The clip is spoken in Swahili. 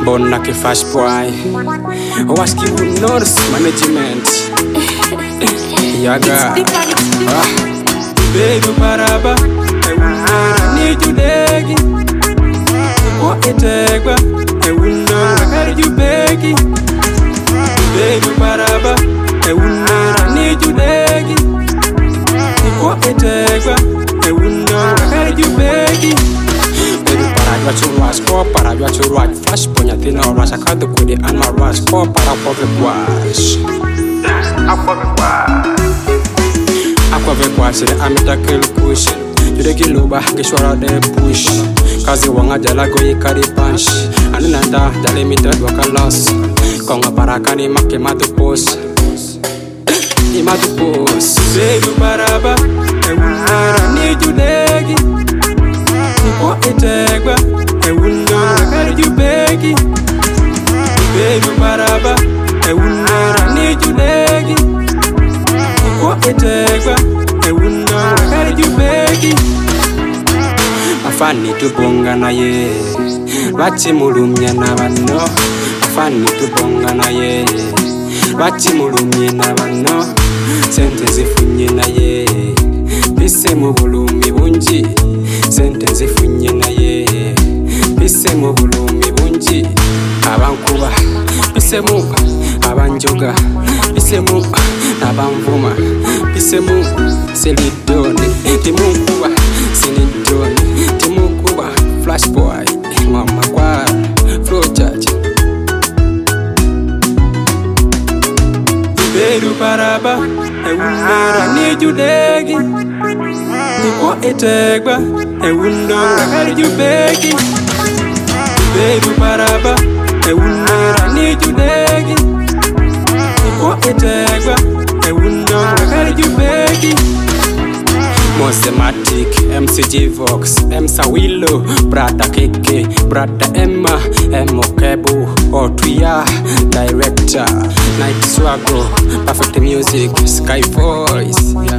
born like a fast boy. Waski would notice management. Yaga. Baby Paraba, I need you deggy. What it take, I wouldn't know how you beggy. Baby Paraba, I need you deggy. What it take, I wouldn't know how you beggy. Baby Paraba, you rush, Paraba, you rush, flash, Ponyatina, rush, I can't do it, and my rush, Paraba, wash. Aqua c'est un métacle push. Tu de kiloba, que soit de push. Kazi wanga jala go yikari punch. Ananda jale mitra do kalas. Konga parakani make matu pos. Imatu pos. Baby Paraba, I wouldn't need you deggy. What it take, I wouldn't know how you beggy. Baby Paraba, I wouldn't need you deggy. What it take, I wouldn't know how you beggy. Afani tu bonga na ye, bachi mulumye na bano. Afani tu bonga na ye, bachi mulumye na bano. Sente zifunye na ye, bise mu bulumi bunji. Sente zifunye na ye, bise mu bulumi bunji. Abankuba, bise mu abanjoga, bise mu abamvuma, bise mu selidoni, timukuba selidoni, timukuba flash boy, mama kwa flow charge. Baby Paraba, I wouldn't need you deggy. What it take, I wouldn't know how you beggy. Baby Paraba, I wouldn't need you deggy. What it take, I wouldn't know how you beggy. Mosematic, MCG Vox, M Sawilo, Brother KK, Brother Emma, M Okebu, Otria, Director, Night Swago, Perfect Music, Sky Voice.